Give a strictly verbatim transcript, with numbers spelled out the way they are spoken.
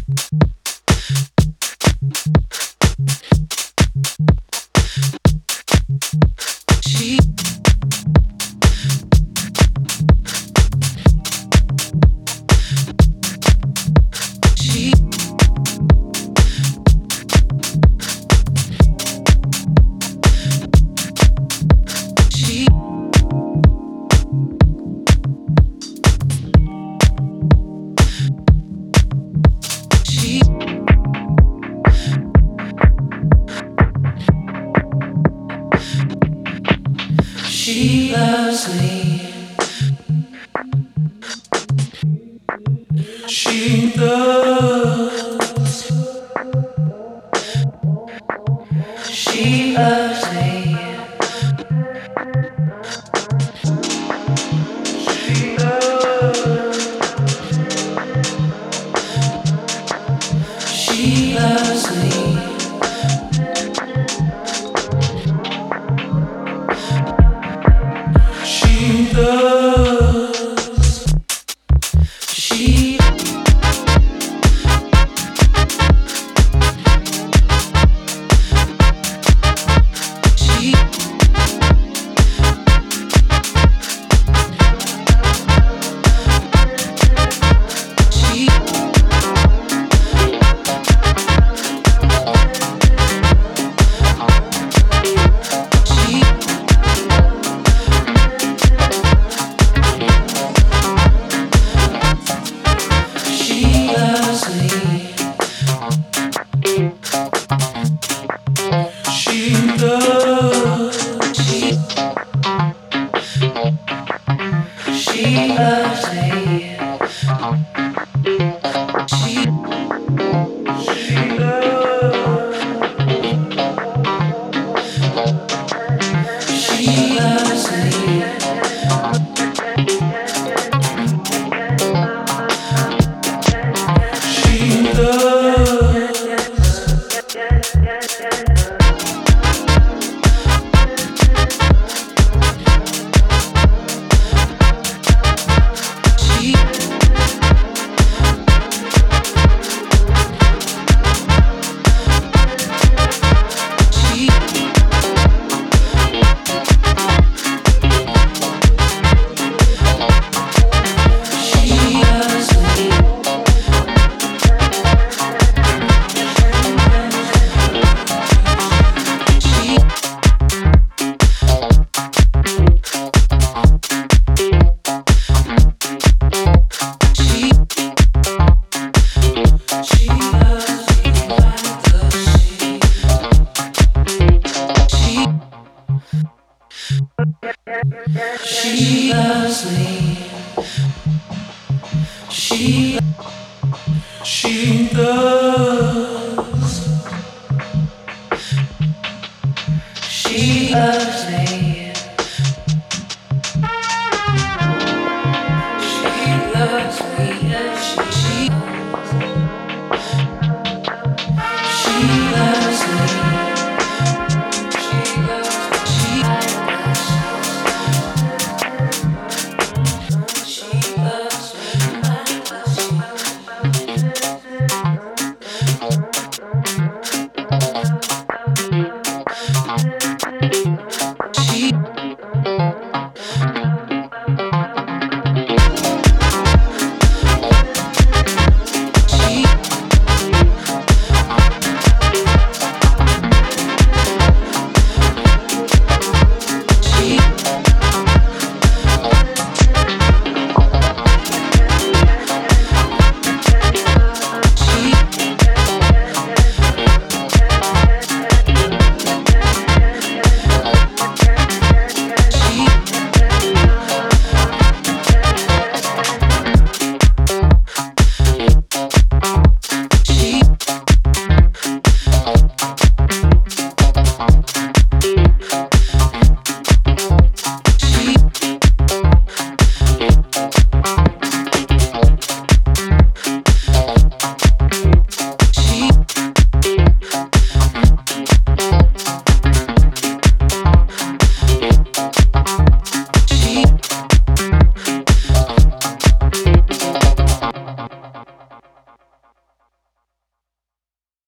She loves me. She does. She loves me. She does. She loves me. She does. She She She She loves me. She does. She She loves me. She She does. She loves me. She does. She She She loves me. She She She loves me like the sea. She She loves me. She She does.